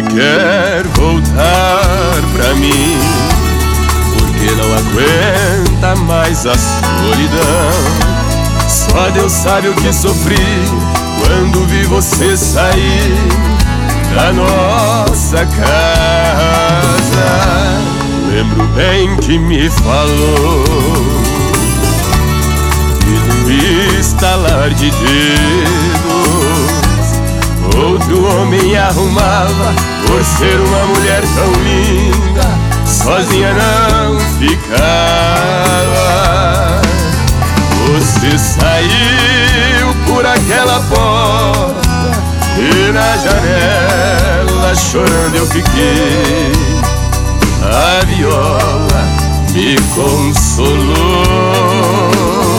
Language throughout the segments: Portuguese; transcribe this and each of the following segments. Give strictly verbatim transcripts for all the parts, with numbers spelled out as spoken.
quer voltar pra mim, porque não aguenta mais a solidão. Só Deus sabe o que sofri quando vi você sair da nossa casa. Lembro bem que me falou, e no estalar de dedos outro homem arrumava. Por ser uma mulher tão linda, sozinha não ficava. Você saiu por aquela porta e na janela chorando eu fiquei. A viola me consolou.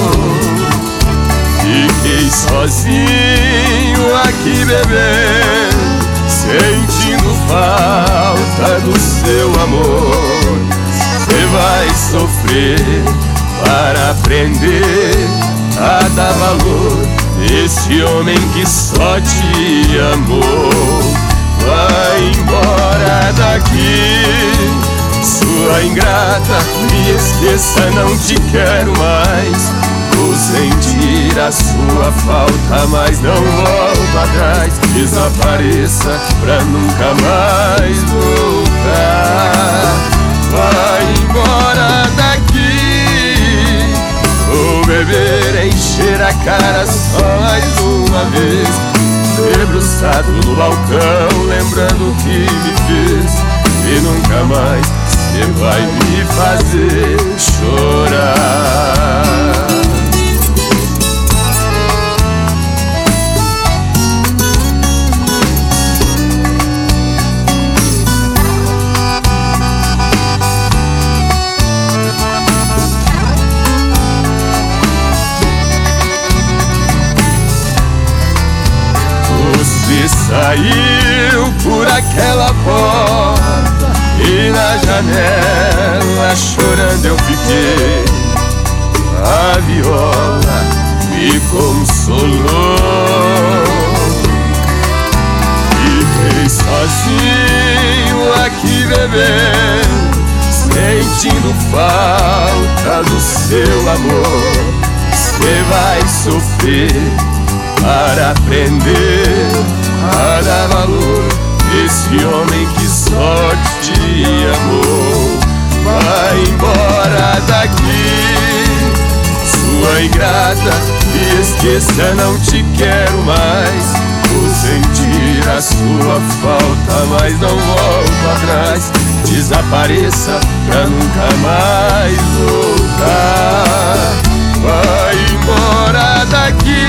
Fiquei sozinho aqui bebendo, sentindo falta do seu amor. Você vai sofrer para aprender a dar valor esse homem que só te amou. Vai embora daqui, sua ingrata, me esqueça, não te quero mais. Vou sentir a sua falta, mas não volto atrás. Desapareça pra nunca mais voltar. Vai embora daqui, vou beber, encher a cara só mais uma vez. Debruçado no balcão, lembrando o que me fez. E nunca mais você vai me fazer chorar. Você saiu por aquela porta e na janela chorando eu fiquei. A viola me consolou. Fiquei sozinho aqui bebendo, sentindo falta do seu amor. Você vai sofrer para aprender a dar valor esse homem que só te amou. Vai embora daqui, sua ingrata, me esqueça, não te quero mais. Vou sentir a sua falta, mas não volto atrás. Desapareça pra nunca mais voltar. Vai embora daqui,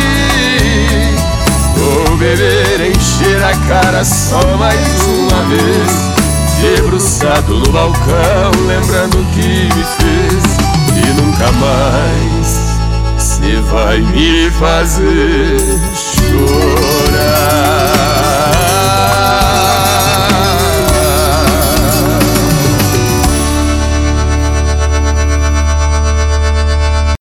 vou beber, encher a cara só mais uma vez. Debruçado no balcão, lembrando o que me fez. E nunca mais você vai me fazer chorar.